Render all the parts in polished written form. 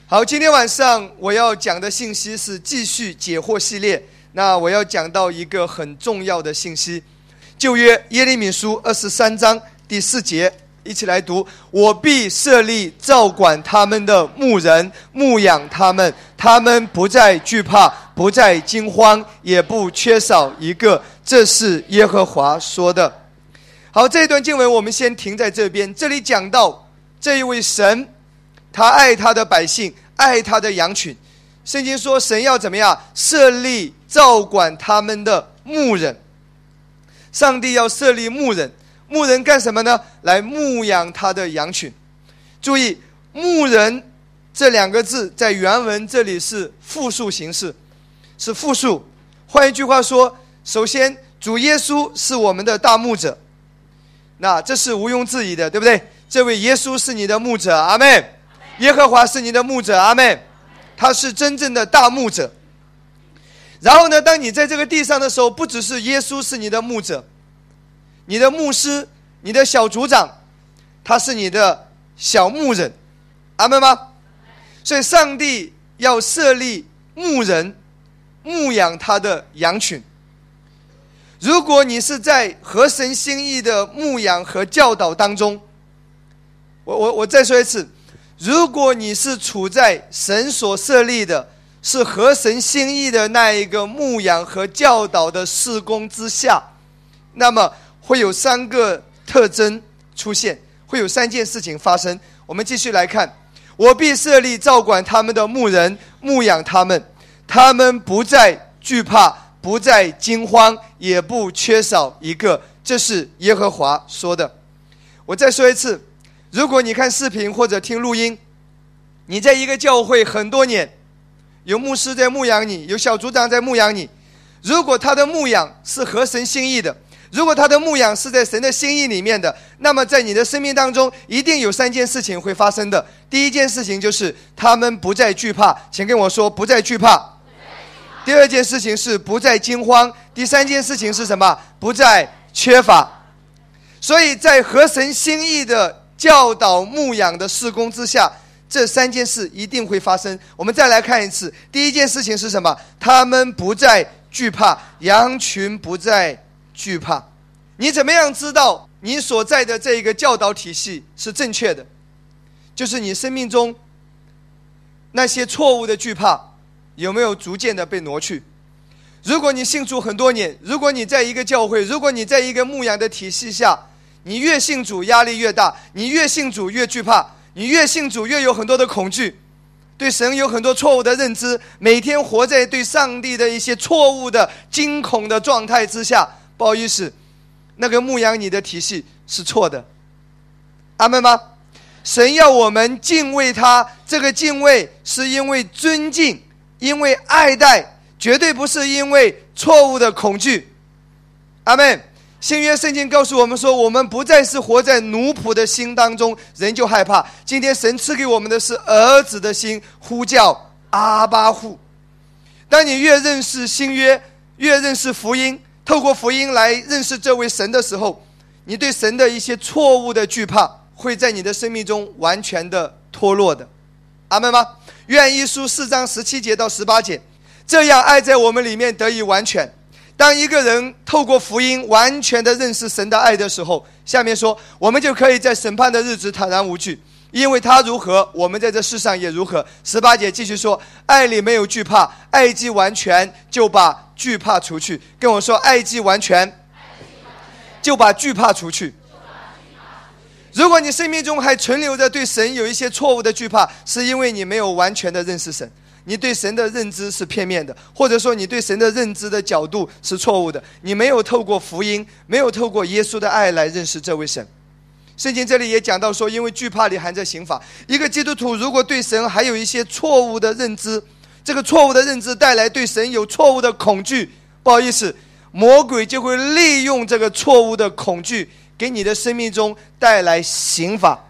好，今天晚上我要讲的信息是继续解惑系列。那我要讲到一个很重要的信息，旧约耶利米书23章第4节，一起来读：我必设立照管他们的牧人，牧养他们，他们不再惧怕，不再惊慌，也不缺少一个。这是耶和华说的。好，这一段经文我们先停在这边。这里讲到这一位神，他爱他的百姓，爱他的羊群。圣经说神要怎么样？设立照管他们的牧人。上帝要设立牧人，牧人干什么呢？来牧养他的羊群。注意，牧人这2个字在原文这里是复数形式，是复数。换一句话说，首先主耶稣是我们的大牧者，那这是毋庸置疑的，对不对？这位耶稣是你的牧者，阿们。耶和华是你的牧者，阿们。他是真正的大牧者。然后呢，当你在这个地上的时候，不只是耶稣是你的牧者，你的牧师，你的小组长，他是你的小牧人，阿们吗？所以上帝要设立牧人，牧养他的羊群。如果你是在合神心意的牧养和教导当中，我再说一次，如果你是处在神所设立的是合神心意的那一个牧养和教导的事工之下，那么会有3个特征出现，会有3件事情发生。我们继续来看，我必设立照管他们的牧人，牧养他们，他们不再惧怕，不再惊慌，也不缺少一个。这是耶和华说的。我再说一次，如果你看视频或者听录音，你在一个教会很多年，有牧师在牧养你，有小组长在牧养你，如果他的牧养是合神心意的，如果他的牧养是在神的心意里面的，那么在你的生命当中一定有3件事情会发生的。第一件事情就是他们不再惧怕，请跟我说不再惧怕。第2件事情是不再惊慌。第3件事情是什么？不再缺乏。所以在合神心意的教导牧养的事工之下，这3件事一定会发生。我们再来看一次。第一件事情是什么？他们不再惧怕，羊群不再惧怕。你怎么样知道你所在的这一个教导体系是正确的？就是你生命中那些错误的惧怕有没有逐渐的被挪去。如果你信主很多年，如果你在一个教会，如果你在一个牧养的体系下，你越信主压力越大，你越信主越惧怕，你越信主越有很多的恐惧，对神有很多错误的认知，每天活在对上帝的一些错误的惊恐的状态之下，不好意思，那个牧养你的体系是错的，阿们吗？神要我们敬畏他，这个敬畏是因为尊敬，因为爱戴，绝对不是因为错误的恐惧，阿们。新约圣经告诉我们说，我们不再是活在奴仆的心当中，人就害怕。今天神赐给我们的是儿子的心，呼叫阿爸父。当你越认识新约，越认识福音，透过福音来认识这位神的时候，你对神的一些错误的惧怕会在你的生命中完全的脱落的，阿们吗？约翰一书4章17节到18节，这样爱在我们里面得以完全。当一个人透过福音完全的认识神的爱的时候，下面说，我们就可以在审判的日子坦然无惧，因为他如何，我们在这世上也如何。18节继续说，爱里没有惧怕，爱既完全，就把惧怕除去。跟我说，爱既完全，就把惧怕除去。如果你生命中还存留着对神有一些错误的惧怕，是因为你没有完全的认识神，你对神的认知是片面的，或者说你对神的认知的角度是错误的，你没有透过福音，没有透过耶稣的爱来认识这位神。圣经这里也讲到说，因为惧怕里含着刑罚。一个基督徒如果对神还有一些错误的认知，这个错误的认知带来对神有错误的恐惧，不好意思，魔鬼就会利用这个错误的恐惧给你的生命中带来刑罚，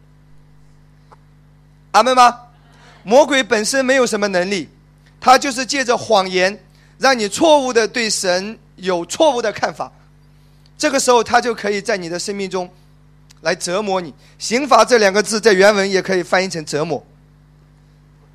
阿们吗？魔鬼本身没有什么能力，他就是借着谎言让你错误的对神有错误的看法，这个时候他就可以在你的生命中来折磨你。刑罚这2个字在原文也可以翻译成折磨。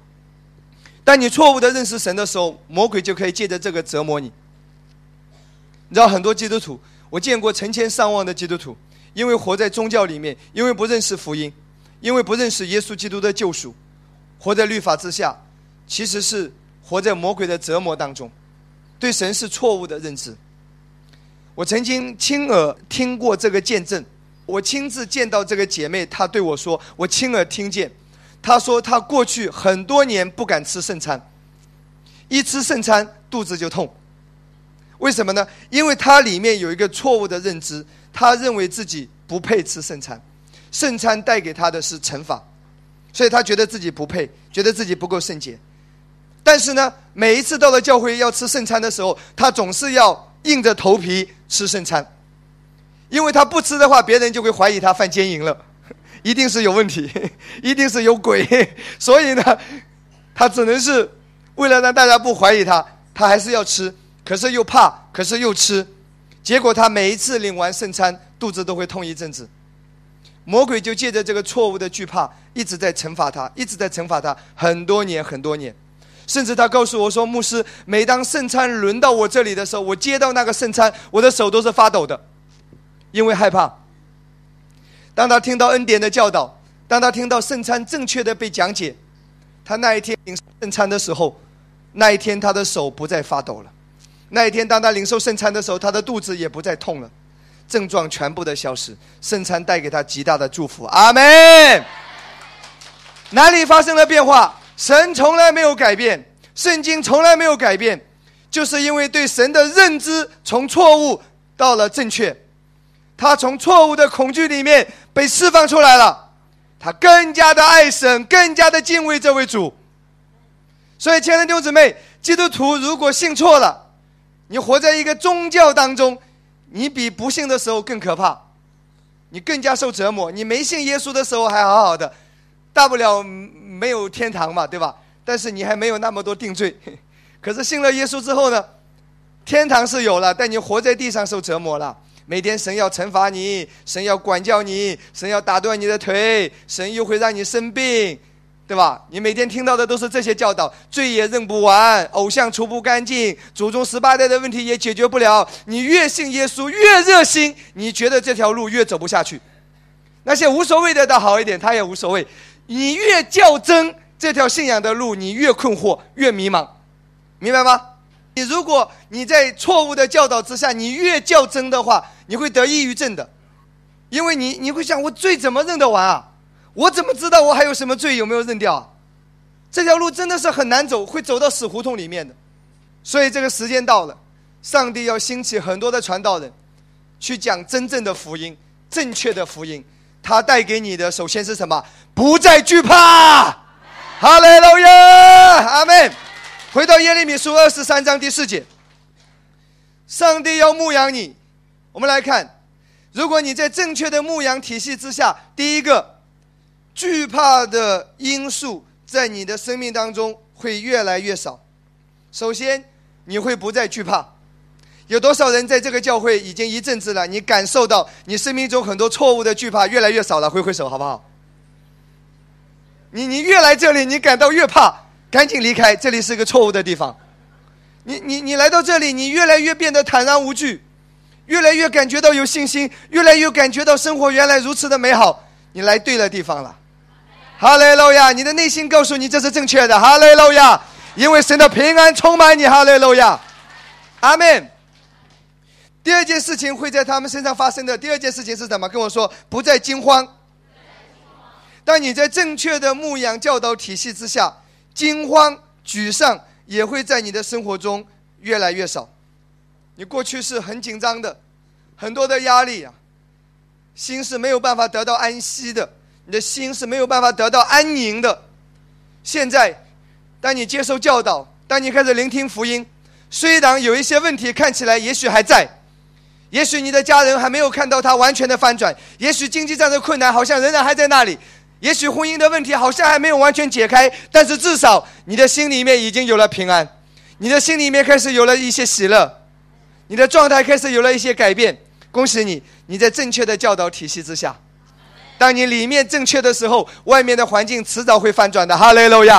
当你错误的认识神的时候，魔鬼就可以借着这个折磨你。你知道很多基督徒，我见过成千上万的基督徒，因为活在宗教里面，因为不认识福音，因为不认识耶稣基督的救赎，活在律法之下，其实是活在魔鬼的折磨当中，对神是错误的认知。我曾经亲耳听过这个见证，我亲自见到这个姐妹，她对我说，我亲耳听见，她说她过去很多年不敢吃圣餐，一吃圣餐肚子就痛。为什么呢？因为她里面有一个错误的认知，她认为自己不配吃圣餐，圣餐带给她的是惩罚，所以她觉得自己不配，觉得自己不够圣洁。但是呢，每一次到了教会要吃圣餐的时候，她总是要硬着头皮吃圣餐，因为她不吃的话，别人就会怀疑她犯奸淫了，一定是有问题，一定是有鬼。所以呢，她只能是为了让大家不怀疑她，她还是要吃，可是又怕，可是又吃，结果她每一次领完圣餐，肚子都会痛一阵子。魔鬼就借着这个错误的惧怕，一直在惩罚她，一直在惩罚她，很多年很多年。甚至他告诉我说，牧师，每当圣餐轮到我这里的时候，我接到那个圣餐，我的手都是发抖的，因为害怕。当他听到恩典的教导，当他听到圣餐正确的被讲解，他那一天领受圣餐的时候，那一天他的手不再发抖了，那一天当他领受圣餐的时候，他的肚子也不再痛了，症状全部的消失，圣餐带给他极大的祝福。阿们。哪里发生了变化？神从来没有改变，圣经从来没有改变，就是因为对神的认知从错误到了正确，他从错误的恐惧里面被释放出来了，他更加的爱神，更加的敬畏这位主。所以亲爱的弟兄姊妹，基督徒如果信错了，你活在一个宗教当中，你比不信的时候更可怕，你更加受折磨。你没信耶稣的时候还好好的，大不了没有天堂嘛，对吧？但是你还没有那么多定罪。可是信了耶稣之后呢，天堂是有了，但你活在地上受折磨了。每天神要惩罚你，神要管教你，神要打断你的腿，神又会让你生病，对吧？你每天听到的都是这些教导，罪也认不完，偶像除不干净，祖宗18代的问题也解决不了。你越信耶稣越热心，你觉得这条路越走不下去。那些无所谓的倒好一点，他也无所谓。你越较真这条信仰的路，你越困惑，越迷茫，明白吗？如果你在错误的教导之下，你越较真的话，你会得抑郁症的。因为你会想，我罪怎么认得完啊？我怎么知道我还有什么罪有没有认掉啊？这条路真的是很难走，会走到死胡同里面的。所以这个时间到了，上帝要兴起很多的传道人，去讲真正的福音，正确的福音。他带给你的首先是什么？不再惧怕。哈利路亚，阿们。回到耶利米书23章第4节，上帝要牧养你。我们来看，如果你在正确的牧养体系之下，第一个，惧怕的因素在你的生命当中会越来越少。首先，你会不再惧怕。有多少人在这个教会已经一阵子了，你感受到你生命中很多错误的惧怕越来越少了？挥挥手好不好？你越来这里，你感到越怕，赶紧离开，这里是个错误的地方。你来到这里，你越来越变得坦然无惧，越来越感觉到有信心，越来越感觉到生活原来如此的美好。你来对了地方了。哈利路亚！你的内心告诉你这是正确的。哈利路亚！因为神的平安充满你。哈利路亚！阿们。第二件事情会在他们身上发生的。第二件事情是什么？跟我说，不再惊慌。当你在正确的牧养教导体系之下，惊慌沮丧也会在你的生活中越来越少。你过去是很紧张的，很多的压力啊，心是没有办法得到安息的，你的心是没有办法得到安宁的。现在当你接受教导，当你开始聆听福音，虽然有一些问题看起来也许还在，也许你的家人还没有看到它完全的翻转，也许经济上的困难好像仍然还在那里，也许婚姻的问题好像还没有完全解开，但是至少你的心里面已经有了平安，你的心里面开始有了一些喜乐，你的状态开始有了一些改变。恭喜你，你在正确的教导体系之下，当你里面正确的时候，外面的环境迟早会翻转的。哈利路亚！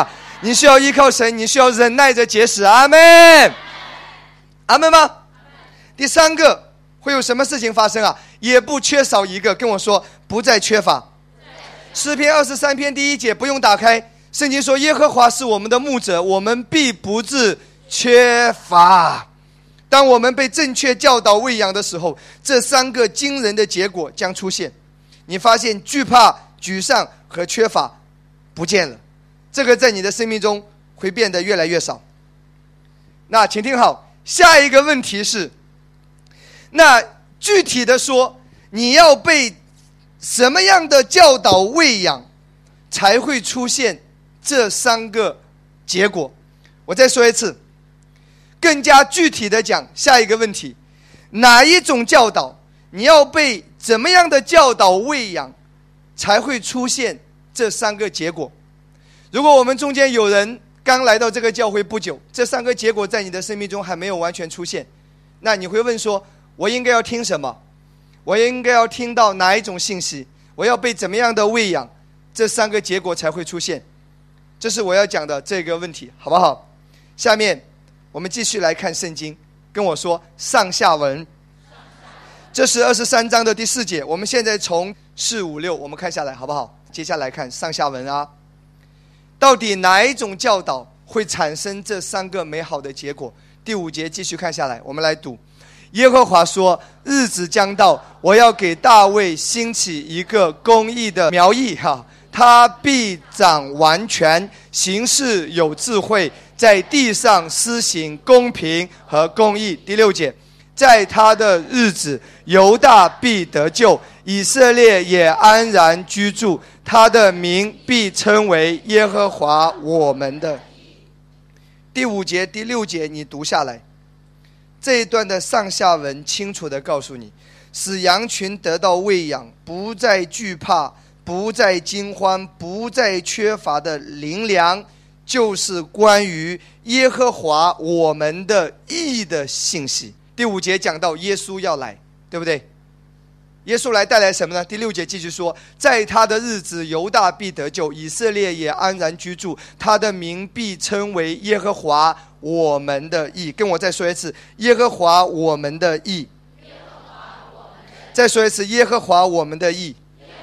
你需要依靠神，你需要忍耐着节食。阿们，阿们吗？第三个会有什么事情发生啊？也不缺少一个，跟我说不再缺乏。诗篇23篇第1节不用打开，圣经说耶和华是我们的牧者，我们必不致缺乏。当我们被正确教导喂养的时候，这3个惊人的结果将出现。你发现惧怕、沮丧和缺乏不见了，这个在你的生命中会变得越来越少。那请听好，下一个问题是，那具体的说，你要被什么样的教导喂养才会出现这3个结果？我再说一次，更加具体的讲，下一个问题，哪一种教导，你要被怎么样的教导喂养才会出现这3个结果？如果我们中间有人刚来到这个教会不久，这3个结果在你的生命中还没有完全出现，那你会问说，我应该要听什么？我应该要听到哪一种信息？我要被怎么样的喂养，这3个结果才会出现？这是我要讲的这个问题，好不好？下面我们继续来看圣经，跟我说上下文。这是23章的第4节，我们现在从4、5、6我们看下来，好不好？接下来看上下文啊，到底哪一种教导会产生这3个美好的结果？第5节继续看下来，我们来读。耶和华说，日子将到，我要给大卫兴起一个公义的苗裔，他必长完全，行事有智慧，在地上施行公平和公义。第6节，在他的日子，犹大必得救，以色列也安然居住，他的名必称为耶和华我们的。第5节、第6节你读下来，这一段的上下文清楚地告诉你，使羊群得到喂养，不再惧怕，不再惊慌，不再缺乏的灵粮，就是关于耶和华我们的义的信息。第5节讲到耶稣要来，对不对？耶稣来带来什么呢？第6节继续说，在他的日子，犹大必得救，以色列也安然居住，他的名必称为耶和华我们的义。跟我再说一次，耶和华我们的义。再说一次，耶和华我们的义。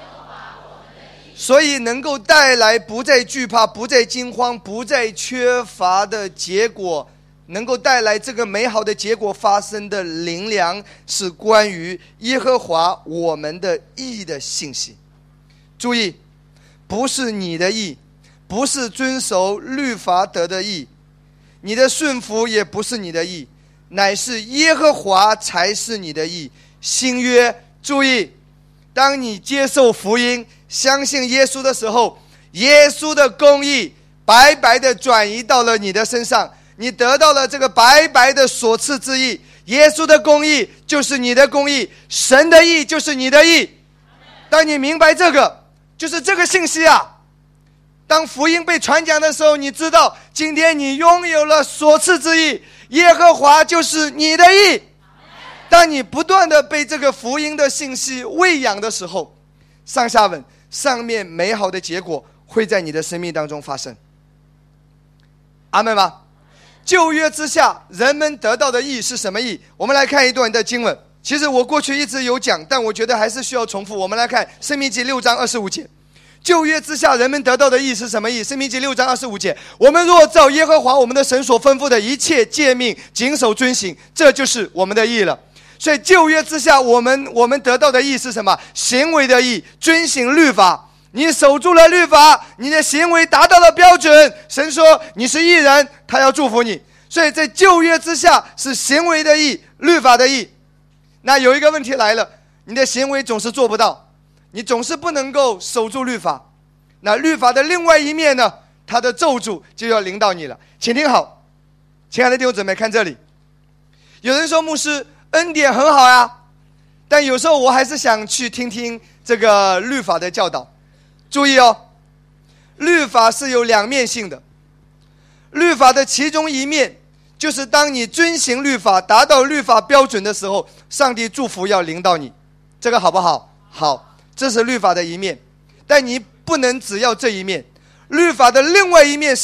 所以能够带来不再惧怕、不再惊慌、不再缺乏的结果，能够带来这个美好的结果发生的灵粮，是关于耶和华我们的义的信息。注意，不是你的义，不是遵守律法得的义，你的顺服也不是你的义，乃是耶和华才是你的义。新约，注意，当你接受福音，相信耶稣的时候，耶稣的公义白白的转移到了你的身上，你得到了这个白白的所赐之义。耶稣的公义就是你的公义，神的义就是你的义。当你明白这个，就是这个信息啊，当福音被传讲的时候，你知道今天你拥有了所赐之义，耶和华就是你的义。当你不断的被这个福音的信息喂养的时候，上下文上面美好的结果会在你的生命当中发生。阿们吗？旧约之下人们得到的义是什么义？我们来看一段的经文，其实我过去一直有讲，但我觉得还是需要重复。我们来看申命记6章25节，旧约之下人们得到的义是什么义？申命记6章25节，我们若照耶和华我们的神所吩咐的一切诫命谨守遵行，这就是我们的义了。所以旧约之下我们得到的义是什么？行为的义，遵行律法。你守住了律法，你的行为达到了标准，神说你是义人，他要祝福你。所以在旧约之下是行为的义，律法的义。那有一个问题来了，你的行为总是做不到，你总是不能够守住律法，那律法的另外一面呢，它的咒诅就要临到你了。请听好，亲爱的弟兄姊妹，看这里。有人说牧师恩典很好呀，但有时候我还是想去听听这个律法的教导。注意哦，律法是有两面性的。律法的其中一面，就是当你遵行律法达到律法标准的时候，上帝祝福要临到你，这个好不好？好，这是律法的一面。但你不能只要这一面，律法的另外一面是，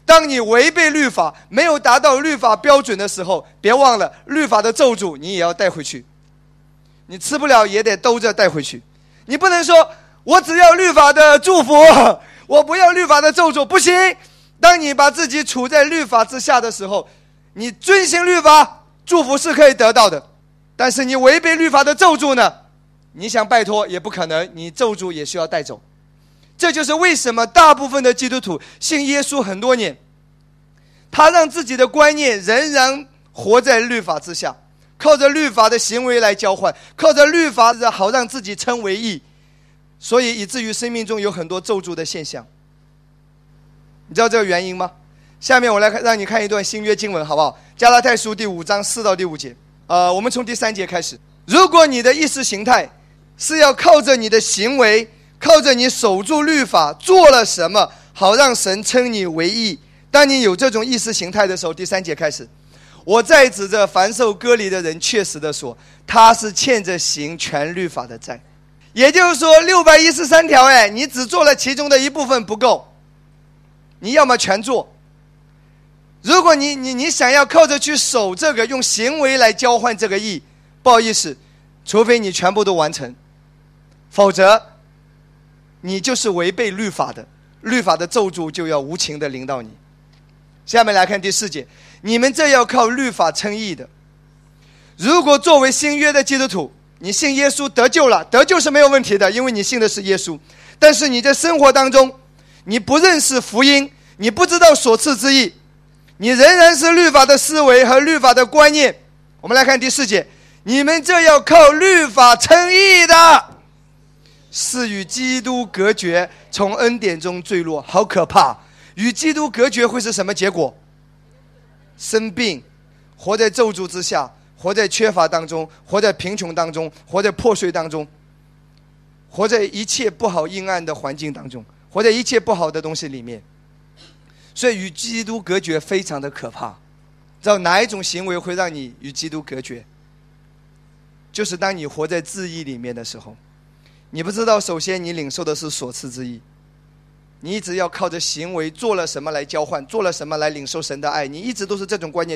当你违背律法，没有达到律法标准的时候，别忘了律法的咒诅你也要带回去，你吃不了也得兜着带回去。你不能说我只要律法的祝福，我不要律法的咒诅，不行。当你把自己处在律法之下的时候，你遵行律法，祝福是可以得到的，但是你违背律法的咒诅呢，你想拜托也不可能，你咒诅也需要带走。这就是为什么大部分的基督徒信耶稣很多年，他让自己的观念仍然活在律法之下，靠着律法的行为来交换，靠着律法好让自己称为义，所以以至于生命中有很多咒诅的现象。你知道这个原因吗？下面我来让你看一段新约经文好不好？加拉太书第5章4到第5节。我们从第3节开始。如果你的意识形态是要靠着你的行为，靠着你守住律法做了什么好让神称你为义，当你有这种意识形态的时候，第3节开始，我再指着凡受割礼的人确实的说，他是欠着行全律法的债。也就是说613条，你只做了其中的一部分不够，你要么全做。如果你想要靠着去守这个，用行为来交换这个义，不好意思，除非你全部都完成，否则你就是违背律法的，律法的咒诅就要无情的临到你。下面来看第4节，你们这要靠律法称义的，如果作为新约的基督徒，你信耶稣得救了，得救是没有问题的，因为你信的是耶稣。但是你在生活当中，你不认识福音，你不知道所赐之义，你仍然是律法的思维和律法的观念。我们来看第4节，你们这要靠律法称义的，是与基督隔绝，从恩典中坠落。好可怕！与基督隔绝会是什么结果？生病，活在咒诅之下，活在缺乏当中，活在贫穷当中，活在破碎当中，活在一切不好阴暗的环境当中，活在一切不好的东西里面。所以与基督隔绝非常的可怕。知道哪一种行为会让你与基督隔绝？就是当你活在自义里面的时候，你不知道首先你领受的是所赐之义，你一直要靠着行为做了什么来交换，做了什么来领受神的爱，你一直都是这种观念。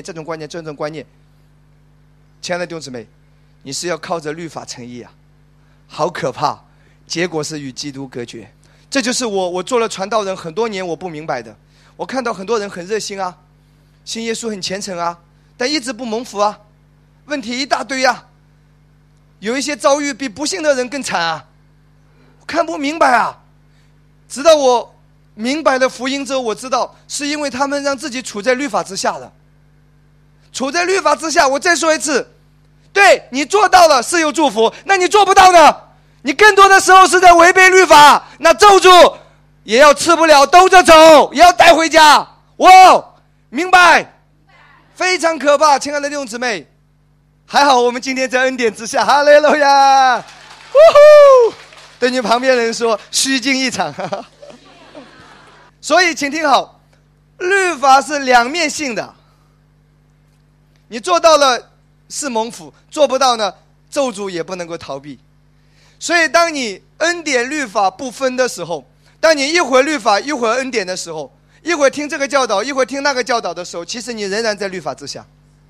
亲爱的弟兄姊妹，你是要靠着律法称义啊，好可怕！结果是与基督隔绝。这就是我做了传道人很多年我不明白的。我看到很多人很热心啊，信耶稣很虔诚啊，但一直不蒙福啊，问题一大堆啊，有一些遭遇比不信的人更惨啊，我看不明白啊。直到我明白了福音之后，我知道是因为他们让自己处在律法之下了。处在律法之下，我再说一次，对，你做到了是有祝福，那你做不到呢？你更多的时候是在违背律法，那咒诅也要吃不了兜着走，也要带回家。哇，明白？非常可怕，亲爱的弟兄姊妹。还好我们今天在恩典之下，哈利路亚！呜呼！对你旁边人说，虚惊一场。所以请听好，律法是两面性的，你做到了是蒙福，做不到呢，咒诅也不能够逃避。所以当你恩典律法不分的时候，当你一会儿律法一会儿恩典的时候，一会儿听这个教导一会儿听那个教导的时候，其实你仍然在律法之下。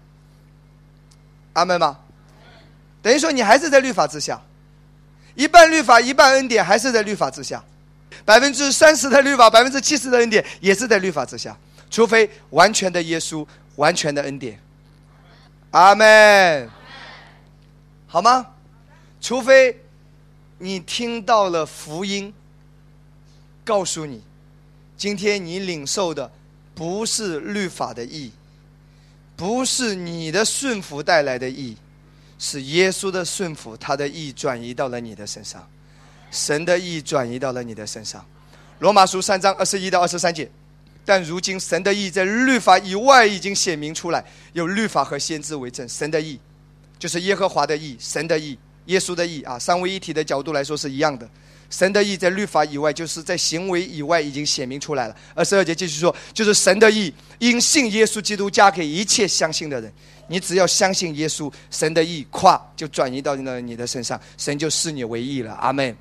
阿们吗？等于说你还是在律法之下，一半律法一半恩典，还是在律法之下。30%的律法，70%的恩典也是在律法之下，除非完全的耶稣，完全的恩典。阿们，好吗？除非你听到了福音，告诉你，今天你领受的不是律法的义，不是你的顺服带来的义，是耶稣的顺服，他的义转移到了你的身上，神的义转移到了你的身上。罗马书3章21到23节，但如今神的义在律法以外已经显明出来，有律法和先知为证。神的义就是耶和华的义，神的义，耶稣的义啊，三位一体的角度来说是一样的。神的义在律法以外，就是在行为以外已经显明出来了。22节继续说，就是神的义因信耶稣基督加给一切相信的人。你只要相信耶稣，神的义咵就转移到了你的身上，神就视你为义了。阿们。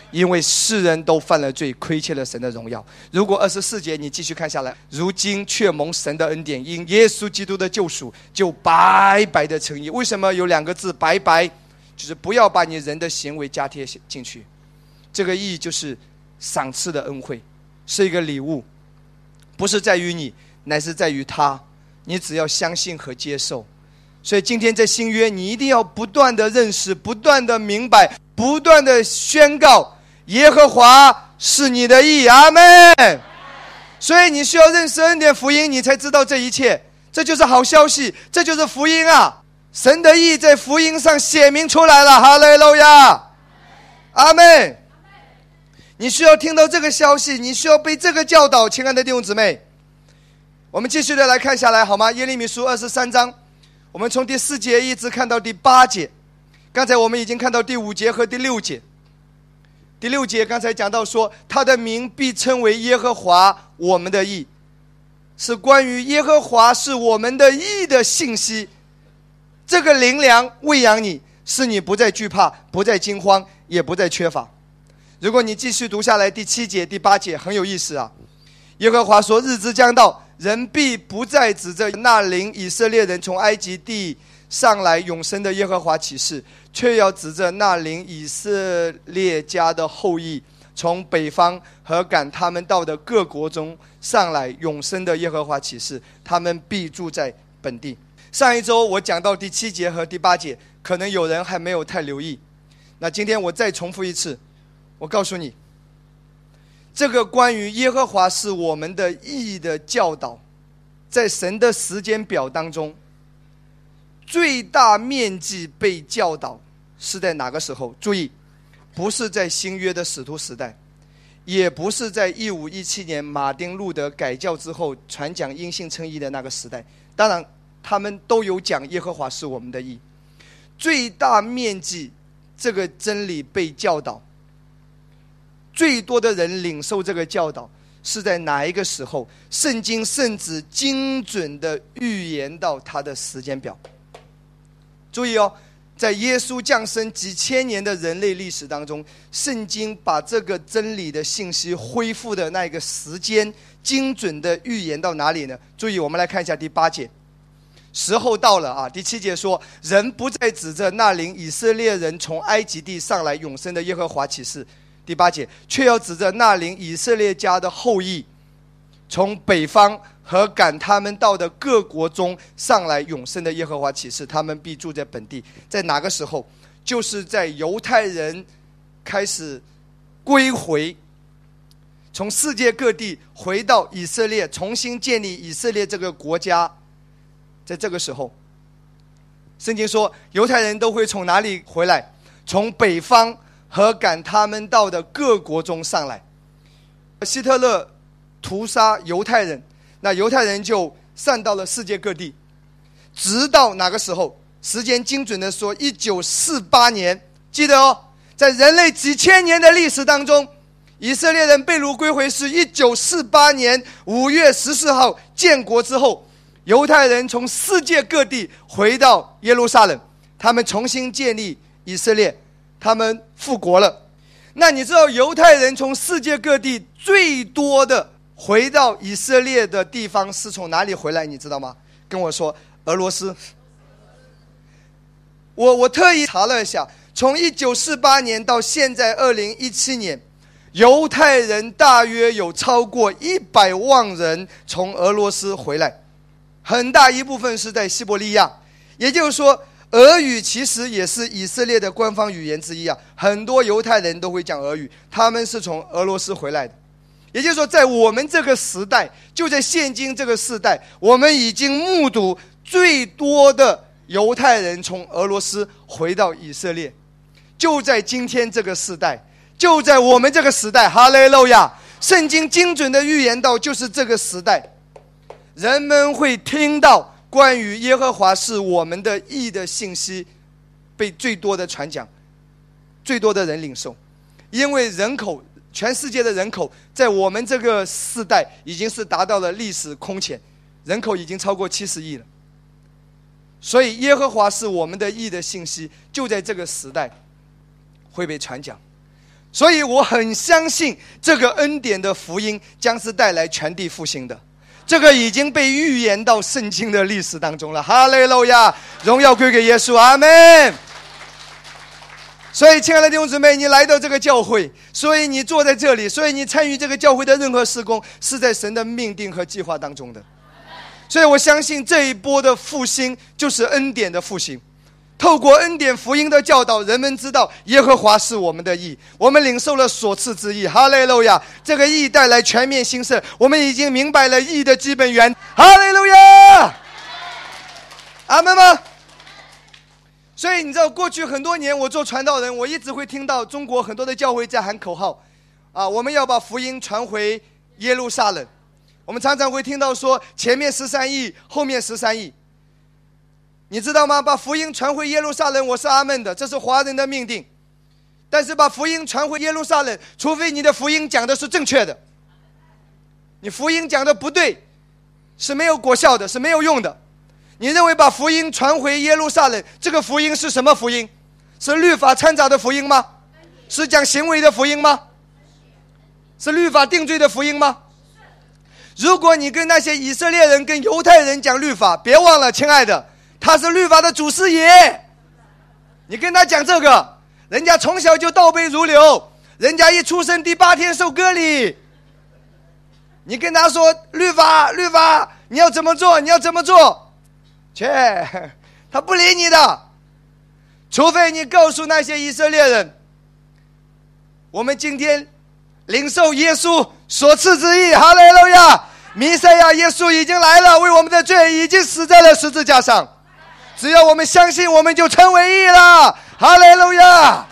因为世人都犯了罪，亏欠了神的荣耀。如果24节你继续看下来，如今却蒙神的恩典，因耶稣基督的救赎，就白白的称义。为什么有2个字白白？就是不要把你人的行为加贴进去。这个义就是赏赐的恩惠，是一个礼物，不是在于你，乃是在于他。你只要相信和接受。所以今天在新约，你一定要不断的认识，不断的明白，不断的宣告耶和华是你的义。阿们。所以你需要认识恩典福音，你才知道这一切。这就是好消息，这就是福音啊！神的义在福音上写明出来了。哈利路亚，阿们。你需要听到这个消息，你需要被这个教导。亲爱的弟兄姊妹，我们继续的来看下来好吗？耶利米书23章，我们从第4节一直看到第8节。刚才我们已经看到第5节和第6节。第6节刚才讲到说，他的名必称为耶和华我们的义，是关于耶和华是我们的义的信息。这个灵粮喂养你，使你不再惧怕，不再惊慌，也不再缺乏。如果你继续读下来，第7节第8节很有意思啊。耶和华说，日子将到，人必不再指着那领以色列人从埃及地上来永生的耶和华起誓，却要指着那领以色列家的后裔从北方和赶他们到的各国中上来永生的耶和华起誓，他们必住在本地。上一周我讲到第7节和第8节，可能有人还没有太留意。那今天我再重复一次，我告诉你，这个关于耶和华是我们的义的教导，在神的时间表当中，最大面积被教导是在哪个时候？注意，不是在新约的使徒时代，也不是在1517年马丁路德改教之后传讲因信称义的那个时代。当然他们都有讲耶和华是我们的义。最大面积这个真理被教导，最多的人领受这个教导是在哪一个时候？圣经甚至精准的预言到他的时间表。注意哦，在耶稣降生几千年的人类历史当中，圣经把这个真理的信息恢复的那个时间精准的预言到哪里呢？注意，我们来看一下第8节。时候到了啊！第7节说，人不再指着那领以色列人从埃及地上来永生的耶和华起誓。第8节，却要指着那领以色列家的后裔从北方和赶他们到的各国中上来永生的耶和华起誓，他们必住在本地。在哪个时候？就是在犹太人开始归回，从世界各地回到以色列，重新建立以色列这个国家。在这个时候，圣经说犹太人都会从哪里回来？从北方和赶他们到的各国中上来。希特勒屠杀犹太人，那犹太人就散到了世界各地，直到哪个时候？时间精准的说1948年。记得哦，在人类几千年的历史当中，以色列人被掳归回是1948年5月14号建国之后，犹太人从世界各地回到耶路撒冷，他们重新建立以色列，他们复国了。那你知道犹太人从世界各地最多的回到以色列的地方是从哪里回来？你知道吗？跟我说，俄罗斯。我特意查了一下，从1948年到现在2017年，犹太人大约有超过100万人从俄罗斯回来，很大一部分是在西伯利亚。也就是说，俄语其实也是以色列的官方语言之一啊，很多犹太人都会讲俄语，他们是从俄罗斯回来的。也就是说，在我们这个时代，就在现今这个时代，我们已经目睹最多的犹太人从俄罗斯回到以色列。就在今天这个时代，就在我们这个时代，哈利路亚！圣经精准的预言到，就是这个时代，人们会听到关于耶和华是我们的义的信息被最多的传讲，最多的人领受。因为人口，全世界的人口在我们这个世代已经是达到了历史空前，人口已经超过70亿了。所以耶和华是我们的义的信息就在这个时代会被传讲。 所以我很相信这个恩典的福音将是带来全地复兴的，这个已经被预言到圣经的历史当中了。哈利路亚，荣耀归给耶稣，阿们。所以亲爱的弟兄姊妹，你来到这个教会，所以你坐在这里，所以你参与这个教会的任何事工，是在神的命定和计划当中的。所以我相信这一波的复兴就是恩典的复兴，透过恩典福音的教导，人们知道耶和华是我们的义，我们领受了所赐之义，哈利路亚。这个义带来全面兴盛，我们已经明白了义的基本源，哈利路亚，阿们吗？所以你知道过去很多年我做传道人，我一直会听到中国很多的教会在喊口号我们要把福音传回耶路撒冷。我们常常会听到说前面13亿，后面13亿。你知道吗？把福音传回耶路撒冷，我是阿们的，这是华人的命定。但是把福音传回耶路撒冷，除非你的福音讲的是正确的，你福音讲的不对，是没有果效的，是没有用的。你认为把福音传回耶路撒冷，这个福音是什么福音？是律法掺杂的福音吗？是讲行为的福音吗？是律法定罪的福音吗？如果你跟那些以色列人跟犹太人讲律法，别忘了亲爱的，他是律法的祖师爷，你跟他讲这个，人家从小就倒背如流，人家一出生第8天受割礼，你跟他说律法你要怎么做，你要怎么做，他不理你的。除非你告诉那些以色列人，我们今天领受耶稣所赐之义，哈利路亚，弥赛亚耶稣已经来了，为我们的罪已经死在了十字架上，只要我们相信，我们就成为义了，哈利路亚。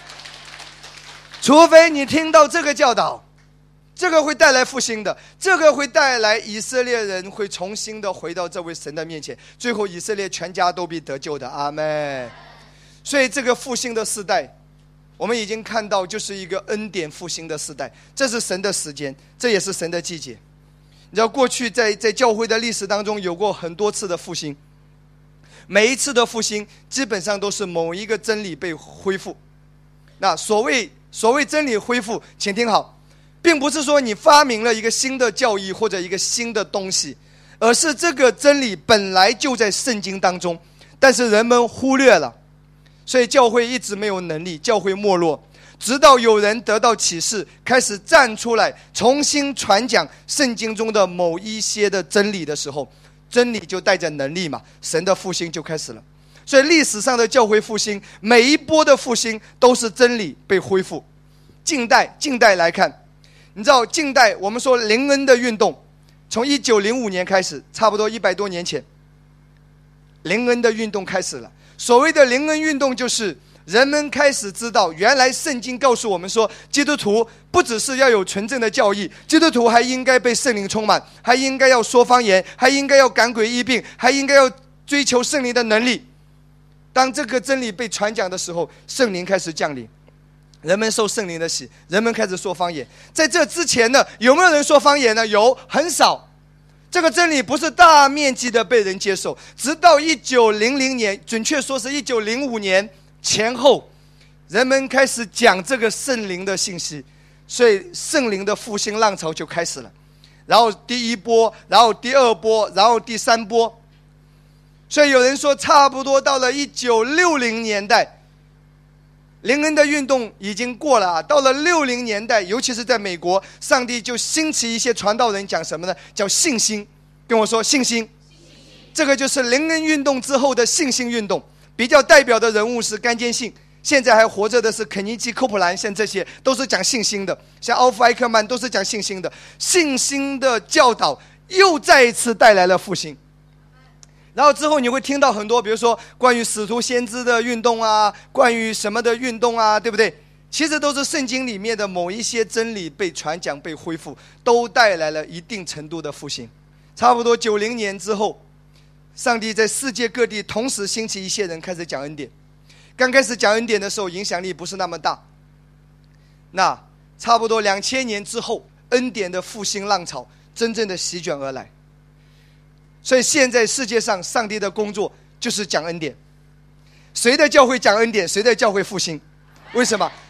除非你听到这个教导，这个会带来复兴的，这个会带来以色列人会重新的回到这位神的面前，最后以色列全家都必得救的，阿们。所以这个复兴的时代，我们已经看到就是一个恩典复兴的时代，这是神的时间，这也是神的季节。你知道过去在教会的历史当中有过很多次的复兴，每一次的复兴基本上都是某一个真理被恢复。那所谓真理恢复，请听好，并不是说你发明了一个新的教义或者一个新的东西，而是这个真理本来就在圣经当中，但是人们忽略了，所以教会一直没有能力，教会没落，直到有人得到启示，开始站出来重新传讲圣经中的某一些的真理的时候，真理就带着能力嘛，神的复兴就开始了。所以历史上的教会复兴，每一波的复兴都是真理被恢复。近代来看，你知道近代我们说灵恩的运动，从1905年开始，差不多100多年前，灵恩的运动开始了。所谓的灵恩运动，就是人们开始知道，原来圣经告诉我们说，基督徒不只是要有纯正的教义，基督徒还应该被圣灵充满，还应该要说方言，还应该要赶鬼医病，还应该要追求圣灵的能力。当这个真理被传讲的时候，圣灵开始降临，人们受圣灵的洗，人们开始说方言。在这之前呢，有没有人说方言呢？有，很少。这个真理不是大面积的被人接受，直到1900年，准确说是1905年前后，人们开始讲这个圣灵的信息，所以圣灵的复兴浪潮就开始了。然后第一波，然后第二波，然后第三波。所以有人说，差不多到了1960年代，灵恩的运动已经过了到了60年代，尤其是在美国，上帝就兴起一些传道人，讲什么呢？叫信心。跟我说信心，这个就是灵恩运动之后的信心运动。比较代表的人物是甘坚信，现在还活着的是肯尼基·寇普兰，像这些都是讲信心的，像奥夫·艾克曼都是讲信心的。信心的教导又再一次带来了复兴。然后之后你会听到很多，比如说关于使徒先知的运动关于什么的运动对不对？其实都是圣经里面的某一些真理被传讲、被恢复，都带来了一定程度的复兴。差不多90年之后，上帝在世界各地同时兴起一些人开始讲恩典。刚开始讲恩典的时候，影响力不是那么大。那差不多2000年之后，恩典的复兴浪潮真正的席卷而来。所以现在世界上上帝的工作就是讲恩典。谁的教会讲恩典，谁的教会复兴。为什么？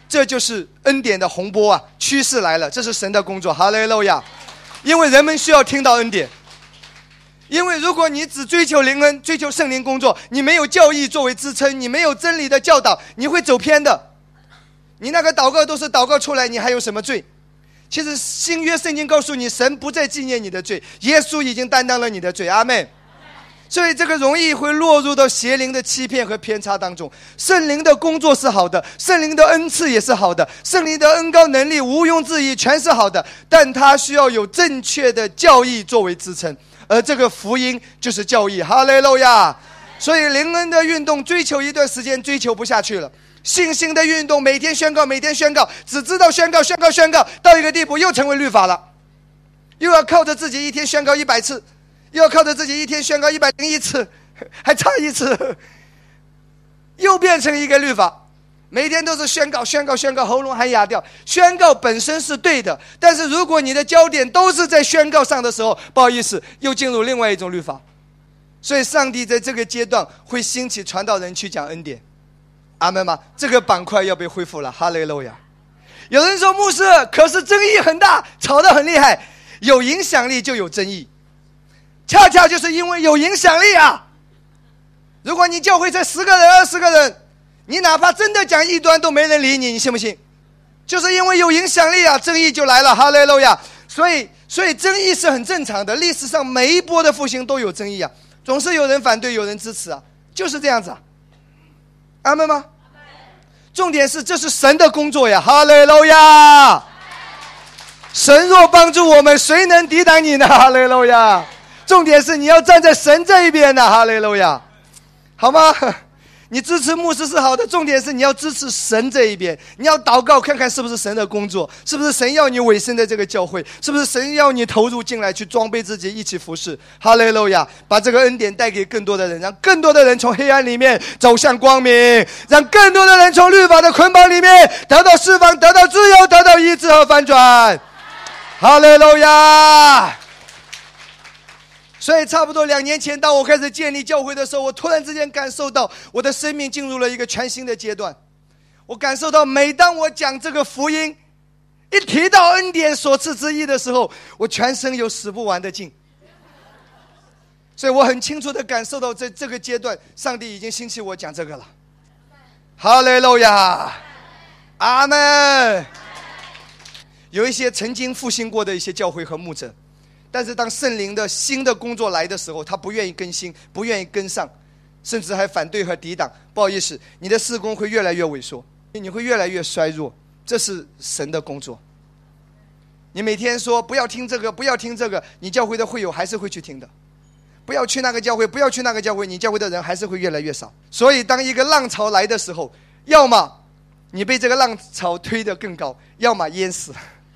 这就是恩典的洪波啊，趋势来了，这是神的工作，哈利路亚！因为人们需要听到恩典。因为如果你只追求灵恩，追求圣灵工作，你没有教义作为支撑，你没有真理的教导，你会走偏的。你那个祷告都是祷告出来，你还有什么罪？其实新约圣经告诉你，神不再纪念你的罪，耶稣已经担当了你的罪，阿们。所以这个容易会落入到邪灵的欺骗和偏差当中。圣灵的工作是好的，圣灵的恩赐也是好的，圣灵的恩膏能力毋庸置疑全是好的，但它需要有正确的教义作为支撑，而这个福音就是教义，哈利路亚！所以灵恩的运动追求一段时间追求不下去了，信心的运动每天宣告每天宣告，只知道宣告宣告宣告，到一个地步又成为律法了，又要靠着自己一天宣告100次，又要靠着自己一天宣告101次，还差1次，又变成一个律法。每天都是宣告宣告宣告，喉咙还哑掉。宣告本身是对的，但是如果你的焦点都是在宣告上的时候，不好意思，又进入另外一种律法。所以上帝在这个阶段会兴起传道人去讲恩典，阿们吗？这个板块要被恢复了，哈利路亚！有人说牧师，可是争议很大，吵得很厉害。有影响力就有争议，恰恰就是因为有影响力啊！如果你教会才10个人20个人，你哪怕真的讲异端都没人理你，你信不信？就是因为有影响力啊，争议就来了，哈利路亚！所以争议是很正常的，历史上每一波的复兴都有争议啊，总是有人反对有人支持啊，就是这样子啊，阿们吗？重点是这是神的工作呀，哈利路亚！神若帮助我们，谁能抵挡你呢？哈利路亚！重点是你要站在神这一边呢，哈利路亚，好吗？你支持牧师是好的，重点是你要支持神这一边，你要祷告看看是不是神的工作，是不是神要你委身在这个教会，是不是神要你投入进来去装备自己一起服侍，哈利路亚！把这个恩典带给更多的人，让更多的人从黑暗里面走向光明，让更多的人从律法的捆绑里面得到释放，得到自由，得到医治和翻转，哈利路亚！所以差不多2年前，当我开始建立教会的时候，我突然之间感受到我的生命进入了一个全新的阶段。我感受到每当我讲这个福音，一提到恩典所赐之义的时候，我全身有使不完的劲。所以我很清楚地感受到在这个阶段，上帝已经兴起我讲这个了。哈利路亚，阿们。有一些曾经复兴过的一些教会和牧者，但是当圣灵的新的工作来的时候，他不愿意更新，不愿意跟上，甚至还反对和抵挡。不好意思，你的事工会越来越萎缩，你会越来越衰弱，这是神的工作。你每天说不要听这个，不要听这个，你教会的会友还是会去听的。不要去那个教会，不要去那个教会，你教会的人还是会越来越少。所以当一个浪潮来的时候，要么你被这个浪潮推得更高，要么淹死，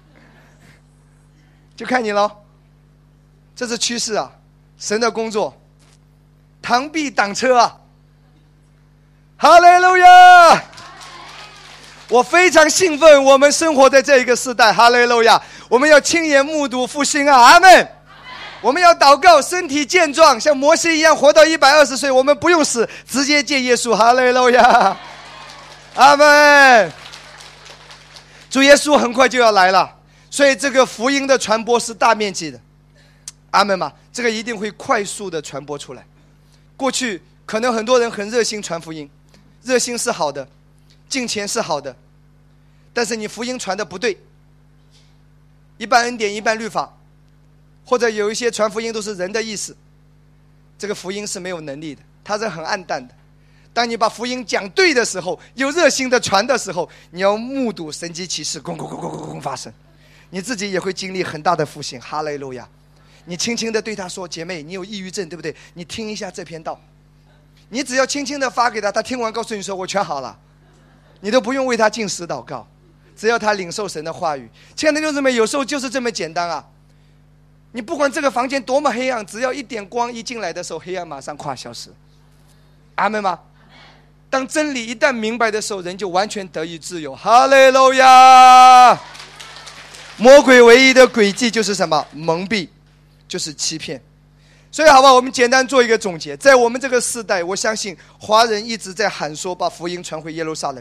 就看你咯。这是趋势啊，神的工作，螳臂挡车啊！哈利路亚！我非常兴奋，我们生活在这一个时代，哈利路亚！我们要亲眼目睹复兴啊，阿们！我们要祷告，身体健壮，像摩西一样活到120岁，我们不用死，直接见耶稣，哈利路亚！阿们！主耶稣很快就要来了，所以这个福音的传播是大面积的。阿们嘛，这个一定会快速的传播出来。过去可能很多人很热心传福音，热心是好的，敬虔是好的，但是你福音传的不对，一半恩典一半律法，或者有一些传福音都是人的意思，这个福音是没有能力的，它是很暗淡的。当你把福音讲对的时候，有热心的传的时候，你要目睹神迹奇事咣发生，你自己也会经历很大的复兴，哈利路亚！你轻轻地对他说，姐妹，你有抑郁症对不对？你听一下这篇道，你只要轻轻地发给他，他听完告诉你说我全好了，你都不用为他禁食祷告，只要他领受神的话语。亲爱的弟兄姊妹，有时候就是这么简单啊！你不管这个房间多么黑暗，只要一点光一进来的时候，黑暗马上快消失。阿们吗？当真理一旦明白的时候，人就完全得以自由。哈利路亚！魔鬼唯一的诡计就是什么？蒙蔽，就是欺骗。所以好吧，我们简单做一个总结。在我们这个时代，我相信华人一直在喊说把福音传回耶路撒冷，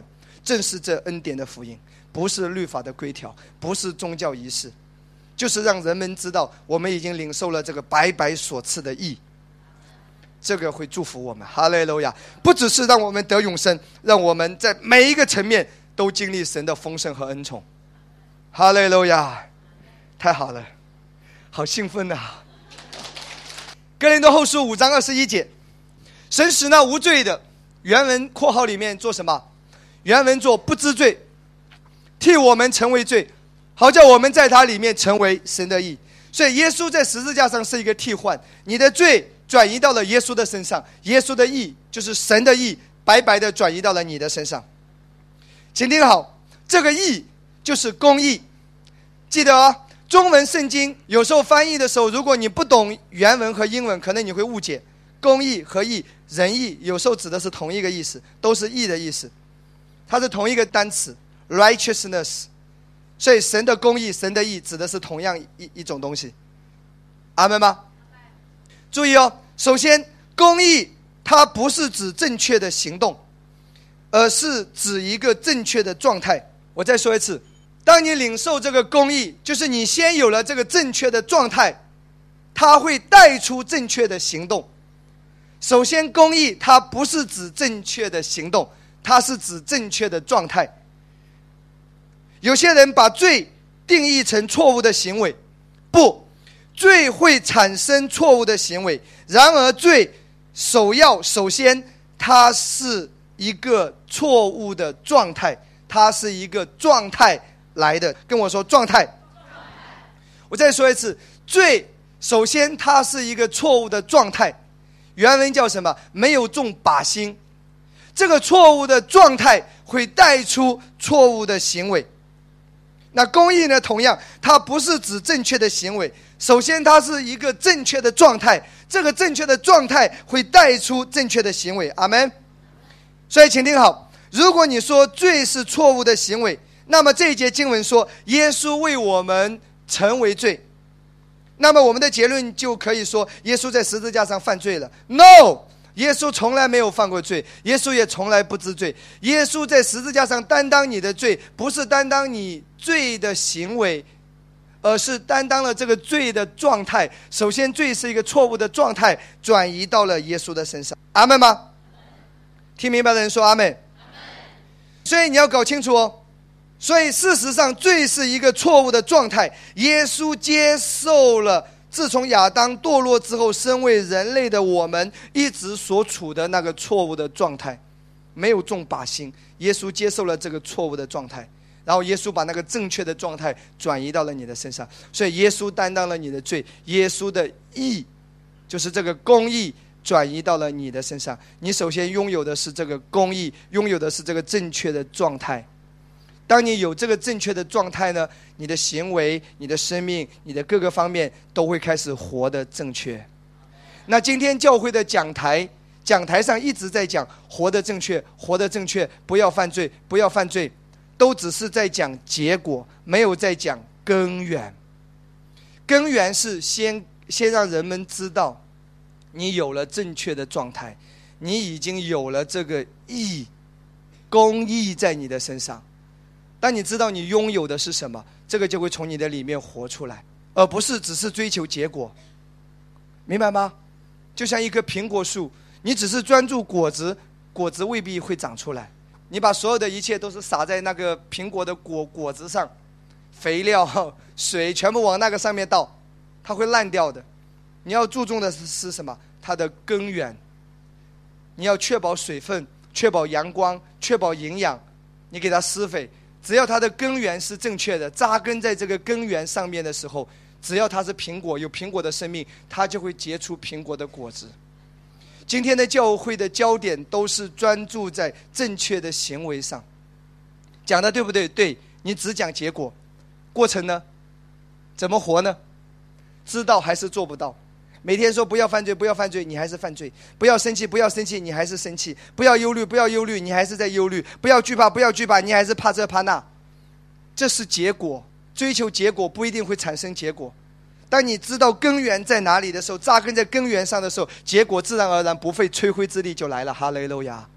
正是这恩典的福音，不是律法的规条，不是宗教仪式，就是让人们知道我们已经领受了这个白白所赐的义。这个会祝福我们，哈利路亚！不只是让我们得永生，让我们在每一个层面都经历神的丰盛和恩宠，哈利路亚！太好了，好兴奋啊！哥林多后书5章21节，神使那无罪的，原文括号里面做什么？原文做不知罪，替我们成为罪，好叫我们在他里面成为神的义。所以耶稣在十字架上是一个替换，你的罪转移到了耶稣的身上，耶稣的义就是神的义，白白的转移到了你的身上。请听好，这个义就是公义。记得啊，中文圣经有时候翻译的时候，如果你不懂原文和英文，可能你会误解公义和义、仁义有时候指的是同一个意思，都是义的意思，它是同一个单词 righteousness。 所以神的公义、神的义指的是同样一种东西。阿们吗？注意哦，首先公义它不是指正确的行动，而是指一个正确的状态。我再说一次，当你领受这个公义，就是你先有了这个正确的状态，它会带出正确的行动。首先公义它不是指正确的行动，它是指正确的状态。有些人把罪定义成错误的行为，不，罪会产生错误的行为，然而罪首先它是一个错误的状态，它是一个状态来的。跟我说状态。我再说一次，罪首先它是一个错误的状态，原文叫什么？没有中靶心。这个错误的状态会带出错误的行为。那公义呢？同样，它不是指正确的行为，首先它是一个正确的状态，这个正确的状态会带出正确的行为。阿们。所以请听好，如果你说罪是错误的行为，那么这一节经文说耶稣为我们成为罪，那么我们的结论就可以说耶稣在十字架上犯罪了。 No， 耶稣从来没有犯过罪，耶稣也从来不知罪。耶稣在十字架上担当你的罪，不是担当你罪的行为，而是担当了这个罪的状态。首先罪是一个错误的状态，转移到了耶稣的身上。阿们吗？听明白的人说阿们。所以你要搞清楚哦，所以事实上罪是一个错误的状态，耶稣接受了自从亚当堕落之后身为人类的我们一直所处的那个错误的状态，没有中靶心，耶稣接受了这个错误的状态，然后耶稣把那个正确的状态转移到了你的身上。所以耶稣担当了你的罪，耶稣的义就是这个公义转移到了你的身上。你首先拥有的是这个公义，拥有的是这个正确的状态。当你有这个正确的状态呢，你的行为、你的生命、你的各个方面都会开始活得正确。那今天教会的讲台上一直在讲活得正确，活得正确，不要犯罪，不要犯罪，都只是在讲结果，没有在讲根源。根源是先让人们知道你有了正确的状态，你已经有了这个义、公义在你的身上。当你知道你拥有的是什么，这个就会从你的里面活出来，而不是只是追求结果。明白吗？就像一棵苹果树，你只是专注果子，果子未必会长出来。你把所有的一切都是撒在那个苹果的果子上，肥料、水全部往那个上面倒，它会烂掉的。你要注重的是什么？它的根源。你要确保水分，确保阳光，确保营养，你给它施肥。只要它的根源是正确的，扎根在这个根源上面的时候，只要它是苹果，有苹果的生命，它就会结出苹果的果子。今天的教会的焦点都是专注在正确的行为上，讲的对不对？对，你只讲结果，过程呢？怎么活呢？知道还是做不到。每天说不要犯罪，不要犯罪，你还是犯罪；不要生气，不要生气，你还是生气；不要忧虑，不要忧虑，你还是在忧虑；不要惧怕，不要惧怕，你还是怕这怕那。这是结果，追求结果不一定会产生结果。当你知道根源在哪里的时候，扎根在根源上的时候，结果自然而然不费吹灰之力就来了。哈利路亚！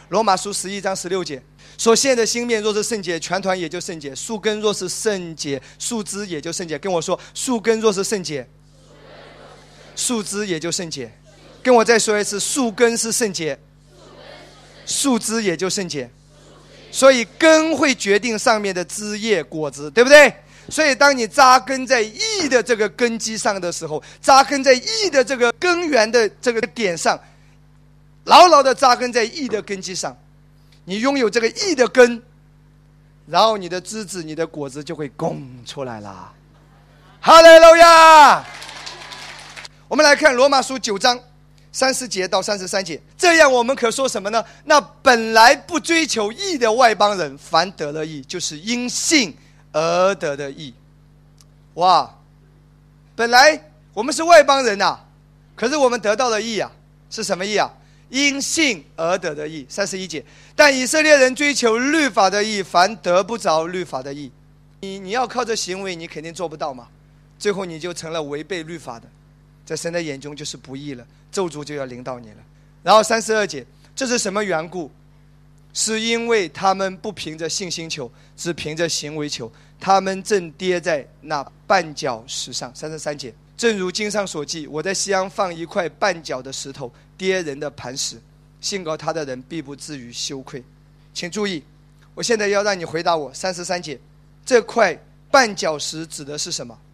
罗马书11章16节，所献的新面若是圣洁，全团也就圣洁；树根若是圣洁，树枝也就圣洁。跟我说，树根若是圣洁，树枝也就圣洁。跟我再说一次，树根是圣洁，树枝也就圣洁。所以根会决定上面的枝叶果子，对不对？所以当你扎根在义的这个根基上的时候，扎根在义的这个根源的这个点上，牢牢的扎根在义的根基上，你拥有这个义的根，然后你的枝子你的果子就会拱出来了。哈利路亚！我们来看罗马书9章30节到33节，这样我们可说什么呢？那本来不追求义的外邦人，凡得了义，就是因信而得的义。哇，本来我们是外邦人啊，可是我们得到了义啊，是什么义啊？因信而得的义。31节，但以色列人追求律法的义，凡得不着律法的义。你要靠着行为，你肯定做不到嘛，最后你就成了违背律法的，在神的眼中就是不义了，咒诅就要临到你了。然后32节，这是什么缘故？是因为他们不凭着信心求，只凭着行为求，他们正跌在那绊脚石上。33节，正如经上所记，我在西安放一块绊脚的石头，跌人的磐石，信靠他的人必不至于羞愧。请注意，我现在要让你回答我。33节，这块绊脚石指的是什么？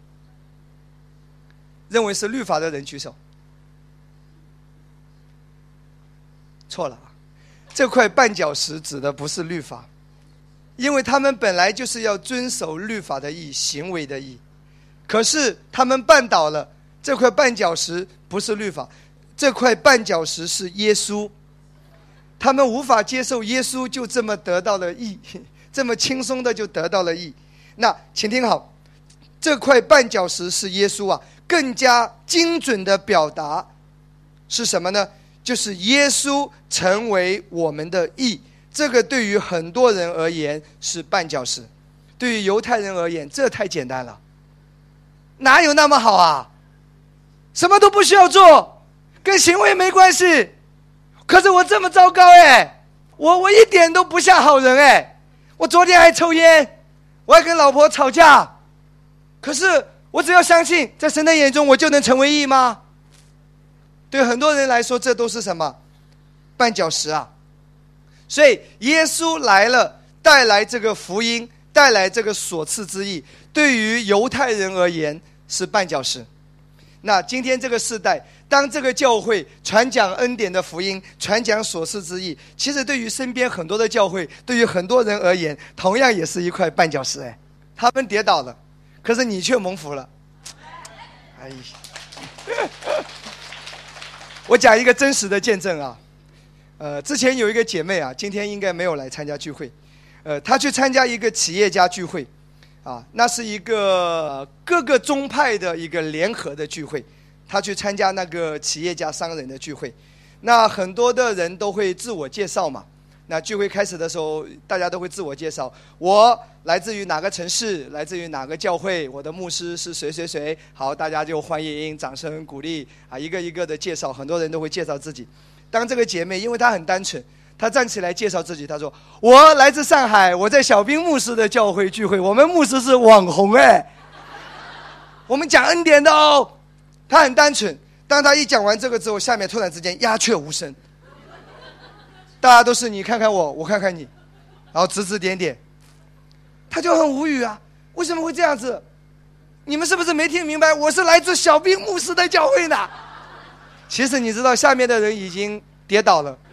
认为是律法的人举手。错了，这块绊脚石指的不是律法，因为他们本来就是要遵守律法的义，行为的义，可是他们绊倒了。这块绊脚石不是律法，这块绊脚石是耶稣，他们无法接受耶稣就这么得到了义，这么轻松的就得到了义。那请听好，这块绊脚石是耶稣啊，更加精准的表达是什么呢？就是耶稣成为我们的义。这个对于很多人而言是绊脚石，对于犹太人而言这太简单了，哪有那么好啊？什么都不需要做，跟行为没关系。可是我这么糟糕我一点都不像好人我昨天还抽烟，我还跟老婆吵架，可是我只要相信在神的眼中我就能成为义吗？对很多人来说这都是什么？绊脚石啊。所以耶稣来了，带来这个福音，带来这个所赐之义，对于犹太人而言是绊脚石。那今天这个世代，当这个教会传讲恩典的福音，传讲所赐之义，其实对于身边很多的教会，对于很多人而言，同样也是一块绊脚石他们跌倒了，可是你却蒙福了。哎呀，我讲一个真实的见证啊。之前有一个姐妹啊，今天应该没有来参加聚会。她去参加一个企业家聚会啊，那是一个各个宗派的一个联合的聚会。她去参加那个企业家商人的聚会，那很多的人都会自我介绍嘛。那聚会开始的时候，大家都会自我介绍，我来自于哪个城市，来自于哪个教会，我的牧师是谁谁谁。好，大家就欢迎，掌声鼓励啊，一个一个的介绍，很多人都会介绍自己。当这个姐妹，因为她很单纯，她站起来介绍自己，她说：“我来自上海，我在小兵牧师的教会聚会，我们牧师是网红我们讲恩典的哦。”她很单纯，当她一讲完这个之后，下面突然之间鸦雀无声，大家都是你看看我，我看看你，然后指指点点，她就很无语啊，为什么会这样子？你们是不是没听明白？我是来自小兵牧师的教会的。其实你知道下面的人已经跌倒了，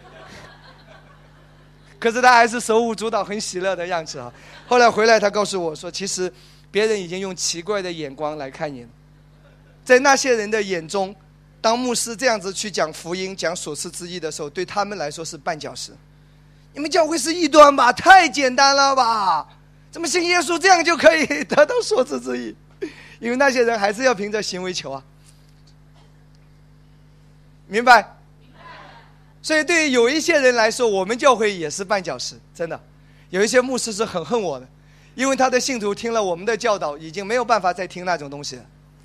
可是他还是手舞足蹈很喜乐的样子啊。后来回来他告诉我说，其实别人已经用奇怪的眼光来看你了。在那些人的眼中，当牧师这样子去讲福音讲所赐之义的时候，对他们来说是绊脚石。你们教会是异端吧？太简单了吧？怎么信耶稣这样就可以得到所赐之义？因为那些人还是要凭着行为求啊。明白？所以对于有一些人来说，我们教会也是绊脚石，真的。有一些牧师是很恨我的，因为他的信徒听了我们的教导，已经没有办法再听那种东西了，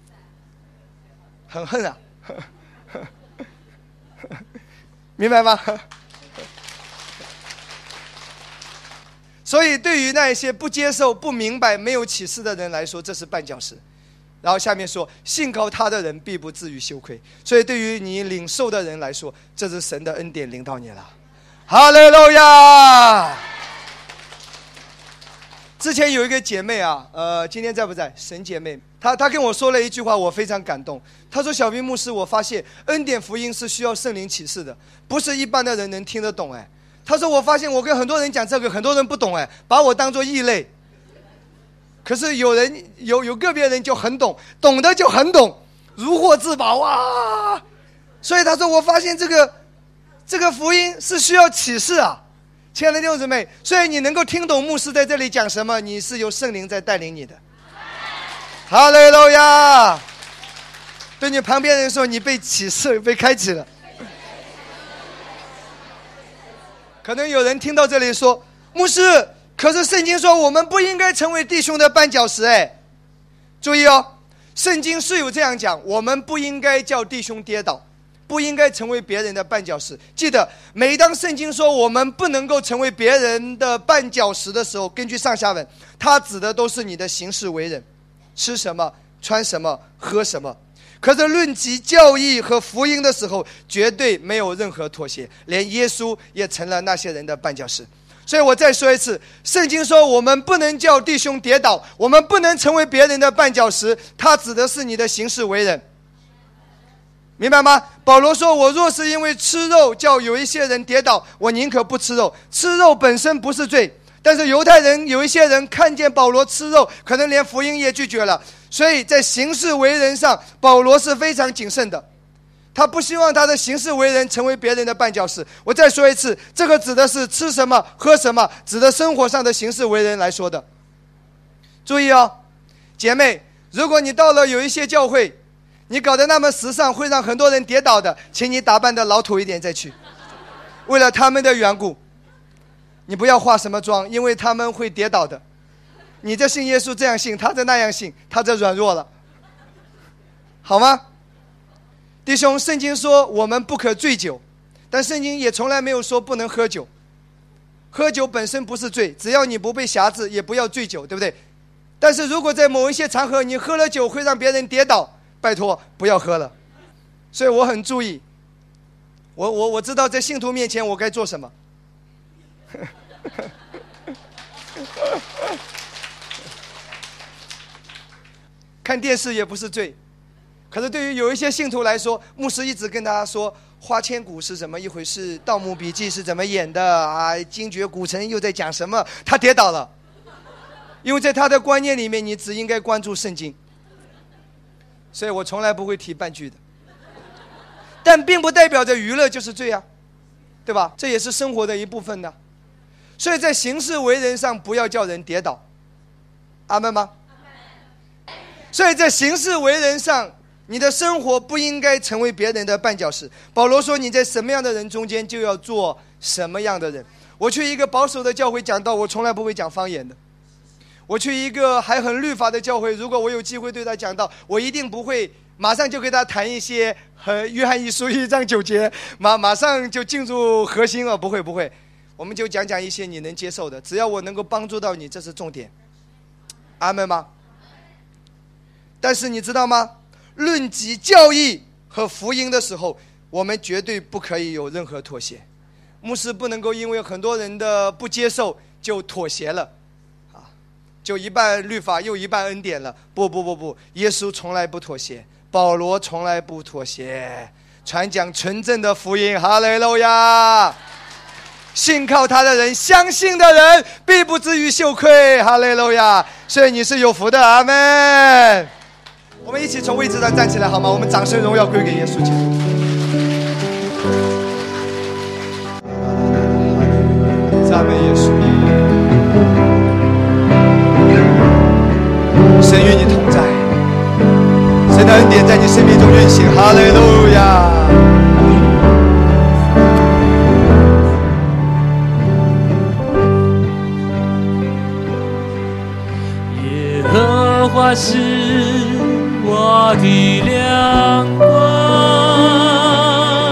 很恨啊。明白吗？ 所以对于那一些不接受、不明白、没有启示的人来说，这是绊脚石。然后下面说，信靠他的人必不至于羞愧。所以对于你领受的人来说，这是神的恩典临到你了。哈利路亚！之前有一个姐妹啊，今天在不在？神姐妹，她跟我说了一句话，我非常感动。她说：“小兵牧师，我发现恩典福音是需要圣灵启示的，不是一般的人能听得懂。”她说：“我发现我跟很多人讲这个，很多人不懂，把我当作异类。可是有个别人就很懂，懂的就很懂，如获至宝啊！所以她说，我发现这个福音是需要启示啊。”亲爱的弟兄姊妹，所以你能够听懂牧师在这里讲什么，你是由圣灵在带领你的。哈利路亚！对你旁边人说，你被启示、被开启了。可能有人听到这里说，牧师，可是圣经说我们不应该成为弟兄的绊脚石。注意哦，圣经是有这样讲，我们不应该叫弟兄跌倒，不应该成为别人的绊脚石。记得，每当圣经说我们不能够成为别人的绊脚石的时候，根据上下文，它指的都是你的行事为人，吃什么、穿什么、喝什么。可是论及教义和福音的时候，绝对没有任何妥协，连耶稣也成了那些人的绊脚石。所以我再说一次，圣经说我们不能叫弟兄跌倒，我们不能成为别人的绊脚石，它指的是你的行事为人。明白吗？保罗说，我若是因为吃肉叫有一些人跌倒，我宁可不吃肉。吃肉本身不是罪，但是犹太人有一些人看见保罗吃肉，可能连福音也拒绝了。所以在行事为人上，保罗是非常谨慎的，他不希望他的行事为人成为别人的绊脚石。我再说一次，这个指的是吃什么喝什么，指的生活上的行事为人来说的。注意哦，姐妹，如果你到了有一些教会，你搞得那么时尚，会让很多人跌倒的，请你打扮的老土一点再去，为了他们的缘故，你不要化什么妆，因为他们会跌倒的。你这信耶稣这样信，他这那样信，他这软弱了，好吗？弟兄，圣经说我们不可醉酒，但圣经也从来没有说不能喝酒。喝酒本身不是罪，只要你不被辖制，也不要醉酒，对不对？但是如果在某一些场合你喝了酒会让别人跌倒，拜托不要喝了。所以我很注意，我知道在信徒面前我该做什么。看电视也不是罪，可是对于有一些信徒来说，牧师一直跟他说花千骨是怎么一回事，盗墓笔记是怎么演的啊，精绝古城又在讲什么，他跌倒了。因为在他的观念里面，你只应该关注圣经，所以我从来不会提半句的。但并不代表着娱乐就是罪啊，对吧？这也是生活的一部分呢。所以在行事为人上不要叫人跌倒，阿们吗？所以在行事为人上，你的生活不应该成为别人的绊脚石。保罗说，你在什么样的人中间，就要做什么样的人。我去一个保守的教会讲道，我从来不会讲方言的。我去一个还很律法的教会，如果我有机会对他讲道，我一定不会马上就给他谈一些和约翰一书1章9节，马上就进入核心了，不会，我们就讲一些你能接受的，只要我能够帮助到你，这是重点。阿们吗？但是你知道吗？论及教义和福音的时候，我们绝对不可以有任何妥协。牧师不能够因为很多人的不接受就妥协了，就一半律法又一半恩典了。不，耶稣从来不妥协，保罗从来不妥协，传讲纯正的福音，哈利路亚！信靠他的人，相信的人必不至于羞愧，哈利路亚！所以你是有福的，阿们。我们一起从位置上站起来好吗？我们掌声荣耀归给耶稣基督。赞美耶稣，神与你同在，神的恩典在你生命中运行，哈利路亚。 耶和华是我的亮光，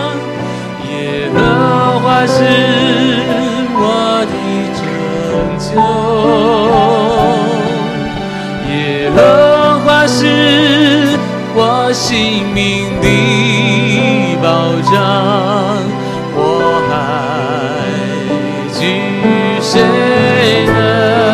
耶和华是我的拯救， 救。耶和华是我性命的保障，我还惧谁呢？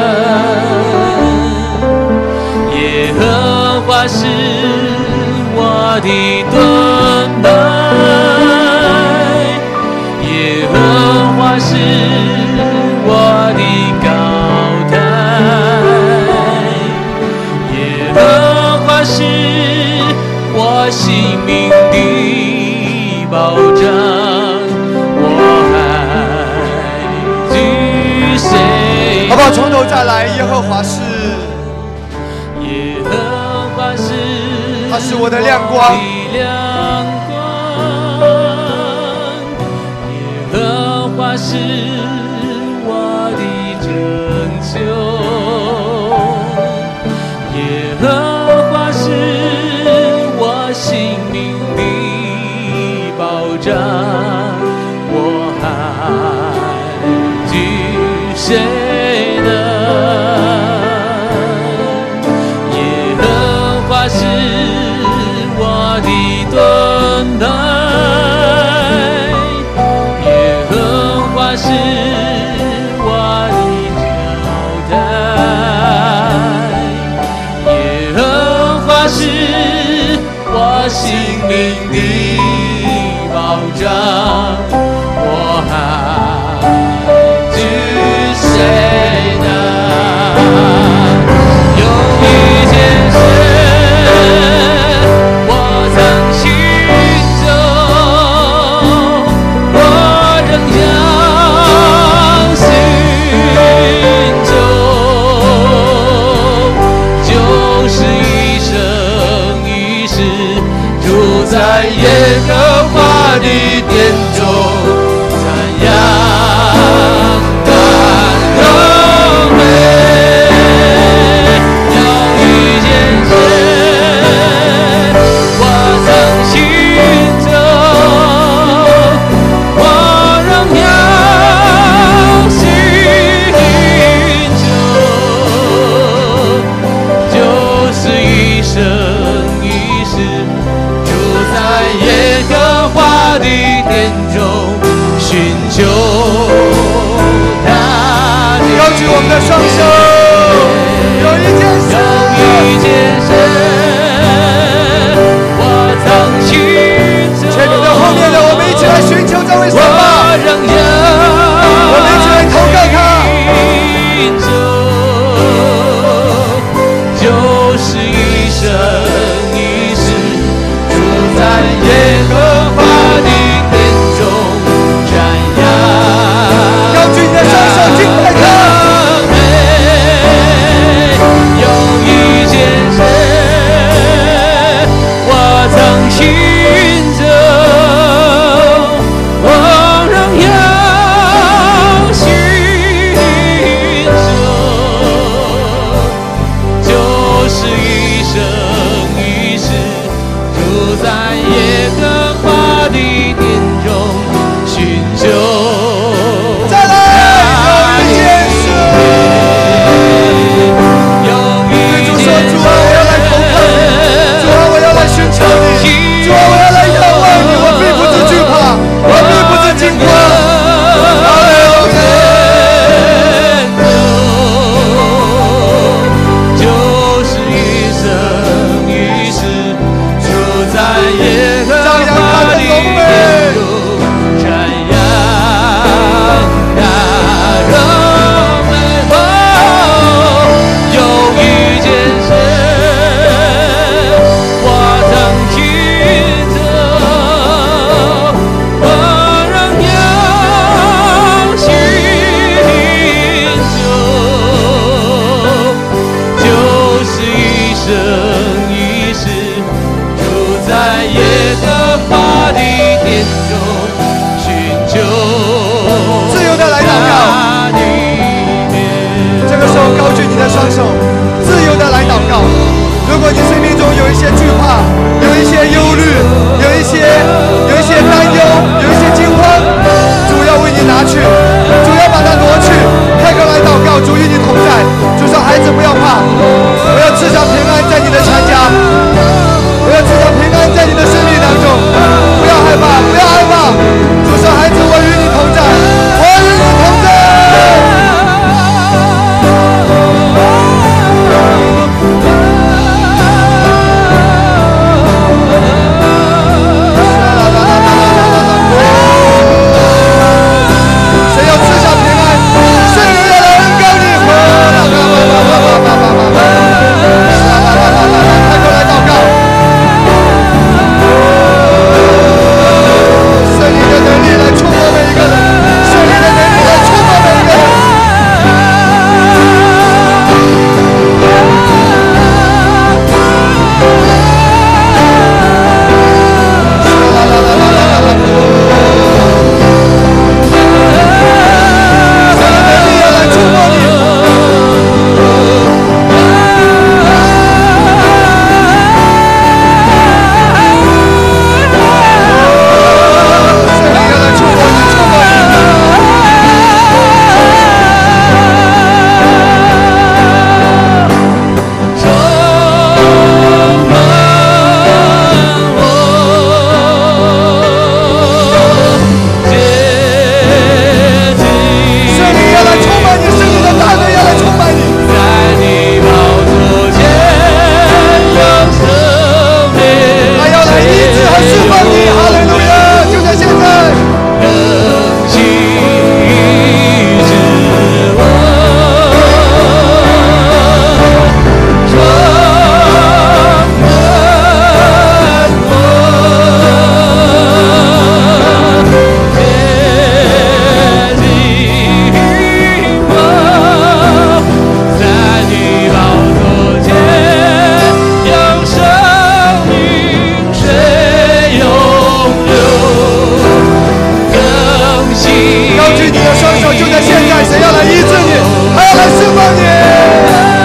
耶和华是我的盾牌，耶和华是我的高台，耶和华是我性命的保障，我还惧谁？ 好不好？从头再来。耶和华是， 耶和华是， 他是我的亮光。 耶和华是我的拯救，耶和华是我性命的保障，我还惧谁呢？耶和华是我的盾牌，耶和华是我的高台，耶和华是我性命的保障，我还惧谁呢？有一件事我曾寻求，我仍要寻求，就是一生一世住在耶和华的殿中，赞扬他荣美。有一件事我曾寻求，我仍要寻求，就是一生一世住在耶和华的殿中，寻求他的。 高举我们的双手。有一件事， 我曾寻求。 前面的后面的，我们一起来寻求这位神吧。我们一起来投靠他。 就是一生一世住在耶和华的殿中，瞻仰。 高举你的双手，敬拜他。 有一件事我曾寻求，我仍要寻求，就是一生一世住在耶和华的殿中，寻求。 再来，有一件事。主说：“主啊，我要来投靠你。主啊，我要来寻求你。主啊，我要来仰望你。我并不是惧怕，我并不是惊慌。哈利路亚！ 就是一生一世住在耶和华的殿中，瞻仰他荣美。有一件事我曾寻求，我仍要寻求，就是一生一世住在耶和华的殿中，寻求自由的来祷告。 他的面。 这个时候，高举你的双手，自由的来祷告。如果你生命中有一些惧怕，有一些忧虑，有一些担忧，有一些惊慌，主要为你拿去，主要把它挪去。开口来祷告，主与你在神要来医治你，他要来释放你。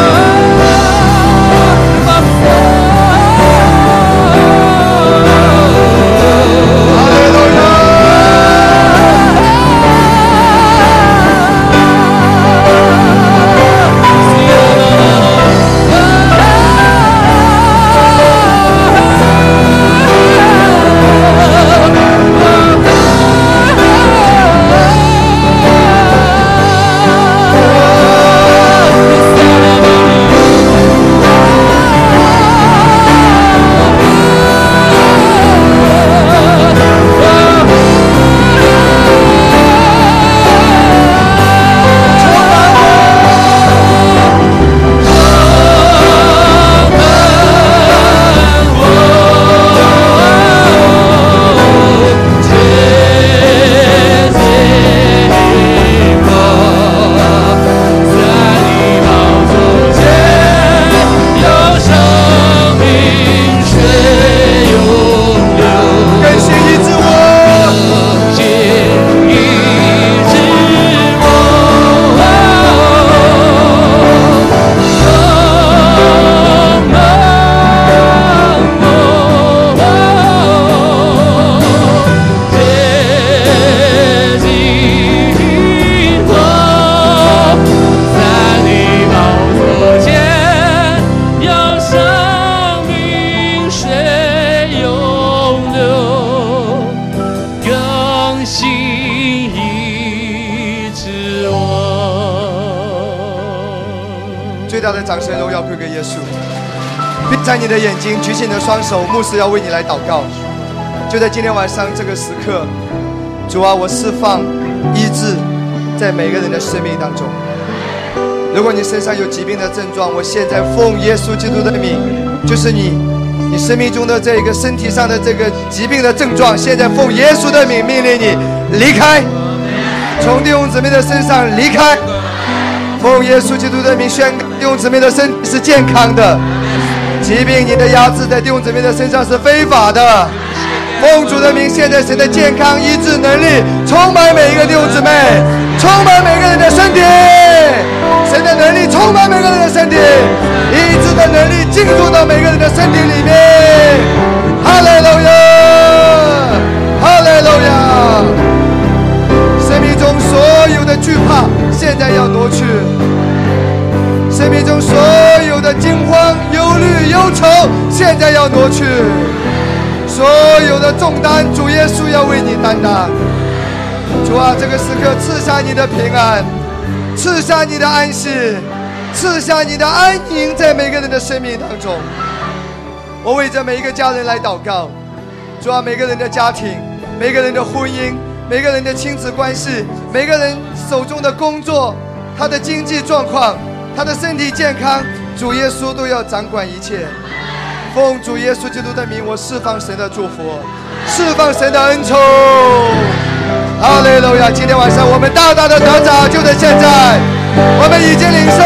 最大的掌声荣耀归给耶稣。闭上你的眼睛，举起你的双手，牧师要为你来祷告。就在今天晚上这个时刻，主啊，我释放医治在每个人的生命当中。如果你身上有疾病的症状，我现在奉耶稣基督的名，就是你生命中的这个身体上的这个疾病的症状，现在奉耶稣的名命令你离开，从弟兄姊妹的身上离开。奉耶稣基督的名宣告，弟兄姊妹的身体是健康的，疾病你的压制在弟兄姊妹的身上是非法的。奉主的名，现在神的健康医治能力充满每一个弟兄姊妹，充满每个人的身体，神的能力充满每个人的身体，医治的能力进入到每个人的身体里面。哈利路亚，哈利路亚！生命中所有的惧怕现在要挪去，生命中所有的惊慌、忧虑、忧愁现在要挪去，所有的重担主耶稣要为你担当。主啊，这个时刻赐下你的平安，赐下你的安息，赐下你的安宁在每个人的生命当中。我为着每一个家人来祷告，主啊，每个人的家庭，每个人的婚姻，每个人的亲子关系，每个人手中的工作，他的经济状况，他的身体健康，主耶稣都要掌管一切。奉主耶稣基督的名，我释放神的祝福，释放神的恩宠。哈利路亚！今天晚上我们大大的得着，就在现在，我们已经领受。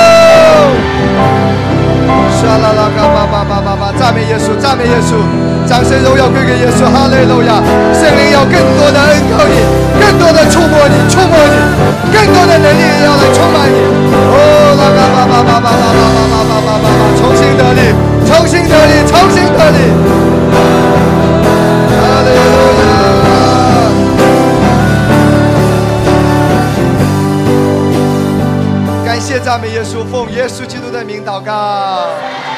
沙拉拉嘎巴巴巴巴巴，赞美耶稣，赞美耶稣，掌声荣耀归给耶稣。哈利路亚！圣灵要更多的恩膏你，更多的触摸你，触摸你，更多的能力要来充满你。哦，拉嘎巴巴巴巴巴巴巴巴巴巴巴，重新得力，重新得力，重新得力。哈利路亚！感谢赞美耶稣，奉耶稣基督的名祷告。